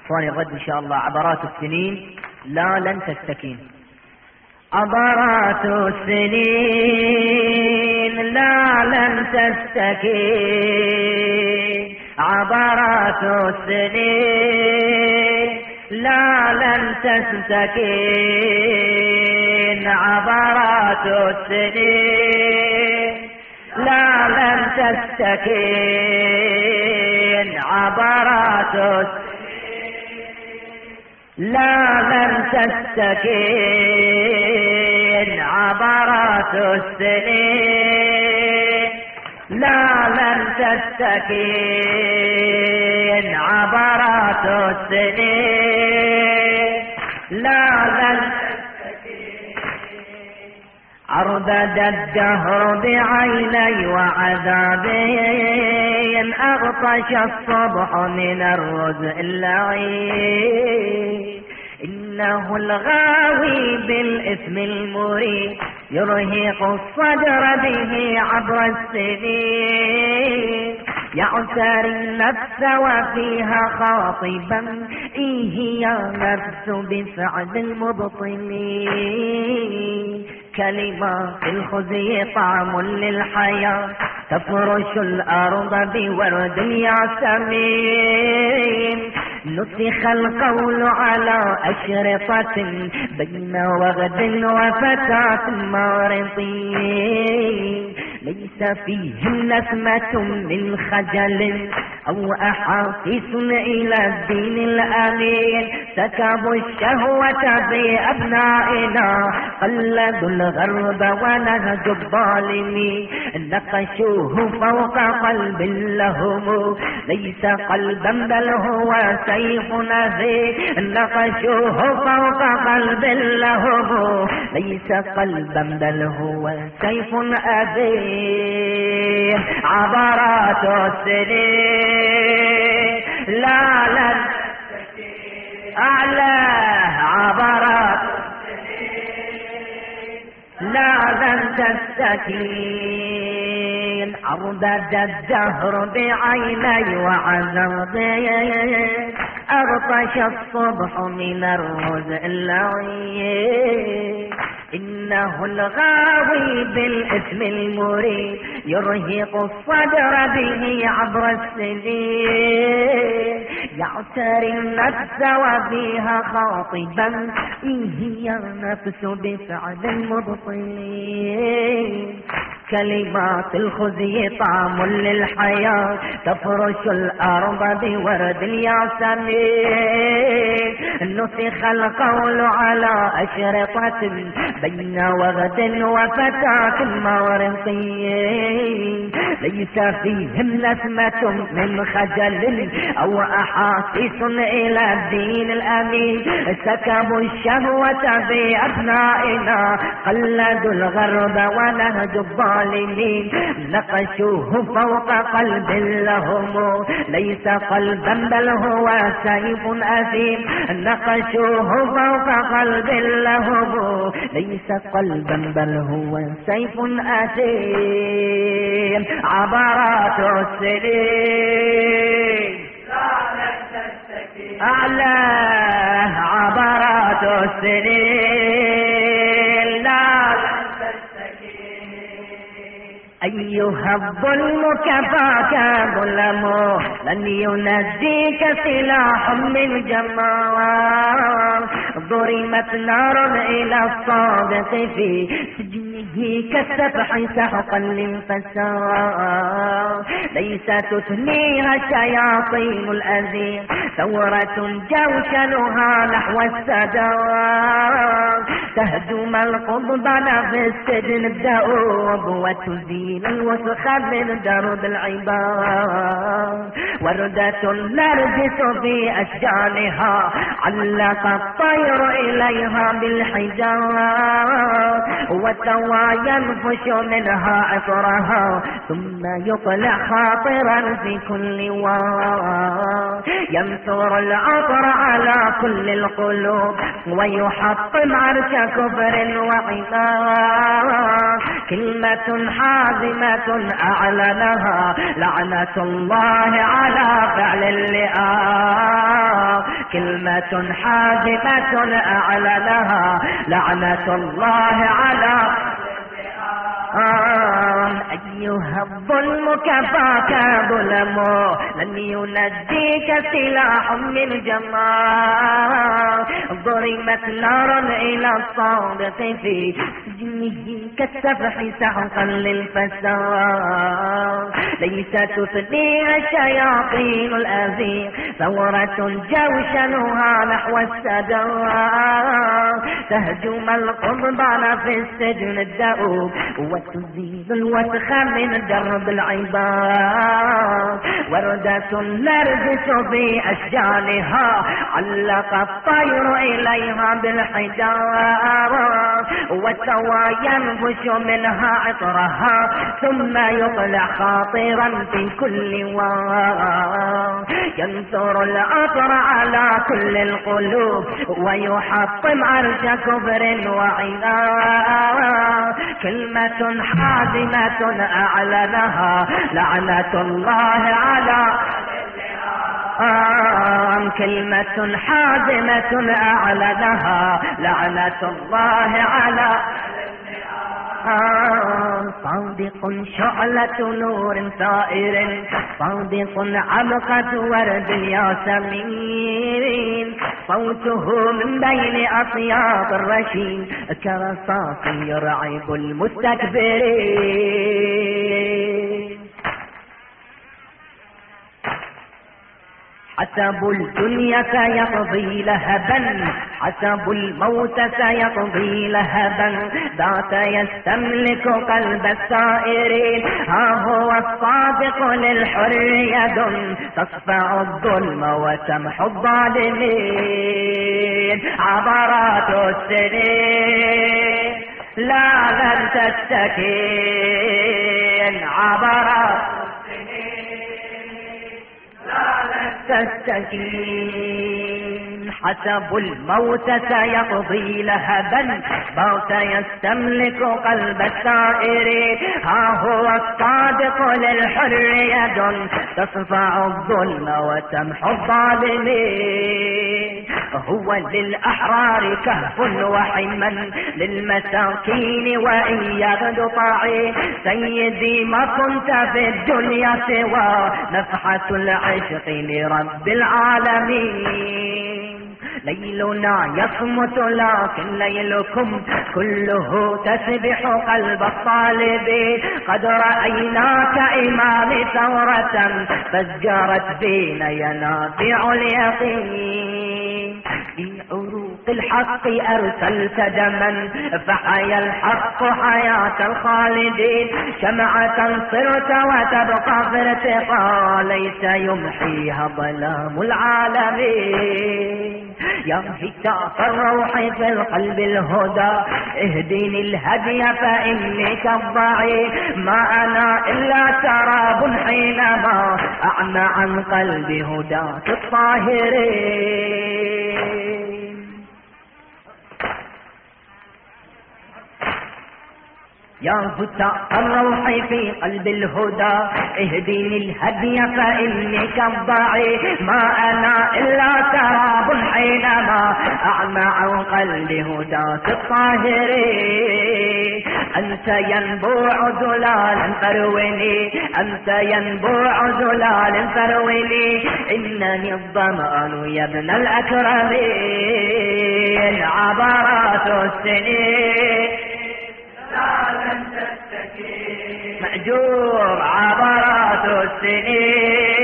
ثاني غد إن شاء الله عبرات السنين لا لن تستكين. عبرات السنين لا لن تستكين، عبرات السنين لا لن تستكين، عبرات السنين لا لن تستكين، عبرات السنين لا لن تستكين، عبرات السنين لا لن تستكين، عبرات السنين لا لن تستكين. عرضد الدهر بعيني وعذابي، أغطش الصبح من الرزء اللعين. إنه الغاوي بالإثم المريب، يرهق الصدر به عبر السنين. يعتر النفس وفيها خاطبا، إيه يا نفس بسعد المبطلين. كلمات الخزي طعم للحياة، تفرش الأرض بورد الياسمين. نسخ القول على أشرطة بين وغد وفتاة مارطين. ليس فيهم نسمة من خجل أو أحاسيس إلى الدين الأمين. سكبوا الشهوة بأبنائنا، قلدوا الغرب ونهجوا الظالمين. نقشوه فوق قلب لهم، ليس قلبا بل هو سيف نذير. نقشوه فوق قلب لهم، ليس قلبا بل هو سيف أذير. عبرات السنين لا لن أعلى، عبرات لا لن تستكين. عرضد الدهر بعيني وعذابي، أغطش الصبح من الرزء اللعين. إنه الغاوي بالإثم المريب، يرهق الصدر به عبر السنين. يعتري النفس وفيها خاطبا، إيه يا نفس بسعد المبطلين. كلمات الخزي طعم للحياة، تفرش الأرض بورد الياسمين. نسخ القول على أشرطة بين وغد وفتاة مارطين. ليس فيهم نسمة من خجل أو أحاسيس إلى الدين الأمين. سكبوا الشهوة بأبنائنا، قلدوا الغرب ونهجوا الظالمين. نقشوه فوق قلب لهم، ليس قلبا بل هو سيف أثيم. نقشوه فوق قلب لهم، ليس قلبا بل هو سيف أثيم. عبرات السنين أعلى، عبرات السنين لا أيها الظلم كفاك ظلمه، لن ينجيك سلاح من جمال. ضرمت نار إلى الصادق في سجنه كالسفح سحقا للفساد. ليس تثنيها الشياطين الأزير، ثورة جوشنها نحو السداد. تهدم القضبان في السجن الدؤوب، وتزيل الوسخ من درب العباد. وردة نرجس في أشجانها، علق الطير إليها بالحجاب. وتوالى والثوى ينفش منها عطرها ثم يطلع خاطرا في كل وار ينثر العطر على كل القلوب ويحطم عرش كفر وعقاب كلمة حازمة أعلنها لعنة الله على فعل اللئام كلمة حازمة أعلنها لعنة الله على أيها الظلم كفاك ظلم لن ينجيك سلاح من جمال ضرمت نارا إلى الصادق في سجنه كالسفح سحقا للفساد ليس تفنيها الشياطين الأزيغ ثورة جوشنها نحو السداد تهجم القضبان في السجن الدؤوب وتزيد الوسخ من درب العباد وردة نرجس في أشجانها علق الطير إليها بالحجاب والثوى ينفش منها عطرها ثم يطلع خاطرا في كل وار ينثر العطر على كل القلوب ويحطم عرش كفر وعناد كلمة حازمة أعلنها لعنة الله على كلمة حازمة أعلنها لعنة الله على صادق شعلة نور ثائر صادق عبقة ورد الياسمين صوته من بين أطياف الرشيد كرصاص يرعب المستكبرين حسب الدنيا سيقضي لهبا حسب الموت سيقضي لهبا ذات يستملك قلب السائرين ها هو الصادق للحر يد تصفع الظلم وتمحو الظالمين عبرات السنين لا لن تستكين عبرات تستكين حسب الموت سيقضي لهبا بات يستملك قلب السائر ها هو الصادق للحر يد تصفع الظلم وتمحو الظالمين هو للأحرار كهف وحما للمساكين وإن يغدو طاعي سيدي ما كنت في الدنيا سوى نفحة العشق لرب العالمين ليلنا يصمت لكن ليلكم كله تسبح قلب الطالب قد رأيناك إمام ثورة فزجرت بين ينابيع اليقين في عروق الحق أرسلت دما فحيا الحق حياة الخالدين شمعة صرت وتبقى في ارتقاء ليس يمحيها ظلام العالمين يا هتاف الروح في القلب الهدى اهدني الهدي فإني كالضعيف ما أنا إلا سراب حينما أعمى عن قلبي هداة الطاهرين يا هتاف الروح في قلب الهدى اهدني الهدي فإني كالضعيف ما أنا إلا سراب حينما أعمى عن قلبي هداة الطاهرين أنت ينبوع زلال فرويني أنت ينبوع زلال فرويني إنني الظمآن يا ابن الأكرمين عبرات السنين مأجور عبرات السنين